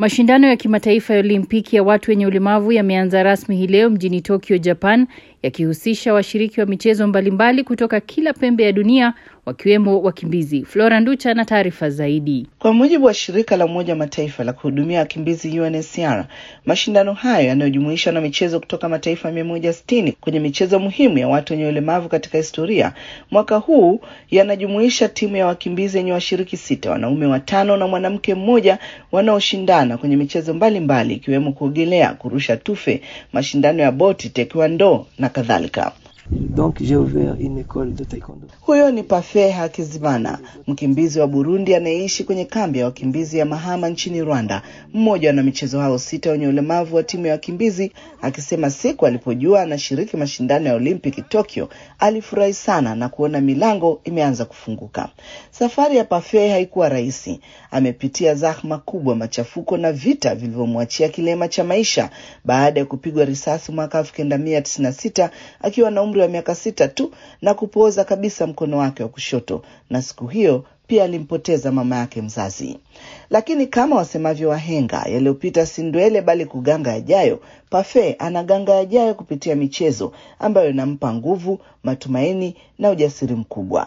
Mashindano ya kimataifa ya Olimpiki ya watu wenye ulemavu yameanza rasmi hii leo mjini Tokyo, Japan, yakihusisha washiriki wa michezo mbalimbali kutoka kila pembe ya dunia, wakiwemo wakimbizi. Flora Nducha na taarifa zaidi. Kwa mujibu wa shirika la Umoja Mataifa la kuhudumia wakimbizi UNHCR, mashindano hayo yanayojumuisha na michezo kutoka mataifa 160 kwenye michezo muhimu ya watu wenye ulemavu katika historia, mwaka huu yanajumuisha timu ya wakimbizi yenye washiriki 6, wanaume 5 na mwanamke mmoja, wanaoshindana kwenye michezo mbalimbali ikiwemo kuogelea, kurusha tufe, mashindano ya boti, taekwondo na kadhalika. Donc j'ai ouvert une école de taekwondo. Huyo ni Parfait Hakizimana, mkimbizi wa Burundi anayeishi kwenye kambi ya wakimbizi ya Mahama nchini Rwanda, mmoja wa michezo hao 6 wenye ulemavu wa timu ya wakimbizi, akisema siku alipojua anashiriki mashindano ya Olimpiki Tokyo, alifurahi sana na kuona milango imeanza kufunguka. Safari ya Parfait haikuwa rahisi. Amepitia zahma kubwa, machafuko na vita vilivyomwachia kilema cha maisha baada ya kupigwa risasi mwaka 1996 akiwa na umri wa miaka 6 tu na kupooza kabisa mkono wake wa kushoto, na siku hiyo pia alimpoteza mama yake mzazi. Lakini kama wasemavyo wahenga, yaliyopita si ndwele bali kuganga yajayo, Parfait anaganga yajayo kupitia michezo ambayo inampa nguvu, matumaini na ujasiri mkubwa.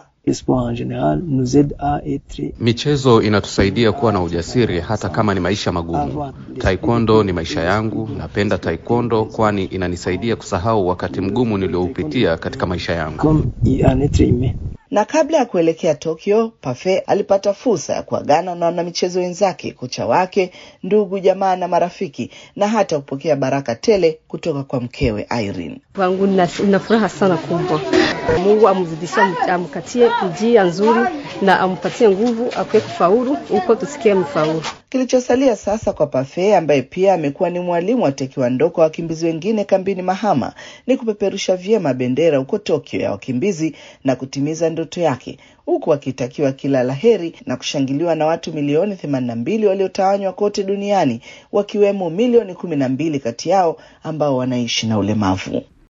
Michezo inatusaidia kuwa na ujasiri hata kama ni maisha magumu. Taekwondo ni maisha yangu. Napenda taekwondo kwani inanisaidia kusahau wakati mgumu nilioupitia katika maisha yangu. Na kabla ya kuelekea Tokyo, Parfait alipata fursa ya kuagana na wanamichezo wenzake, kocha wake, ndugu, jamaa na marafiki, na hata kupokea baraka tele kutoka kwa mkewe Irene. Wangu nina furaha sana kubwa. Mungu amzidishie, amkatie njia nzuri na ampatie nguvu akwe kufaulu huko tusikie mfaulu. Kilichosalia sasa kwa Parfait, ambaye pia amekuwa ni mwalimu wa taekwondo kwa wakimbizi wengine kambini Mahama, ni kupeperusha vyema bendera huko Tokyo ya wakimbizi na kutimiza ndoto yake, huku akitakiwa kila laheri na kushangiliwa na watu milioni 82 waliotawanywa kote duniani, wakiwemo milioni 12 kati yao ambao wanaishi na ulemavu.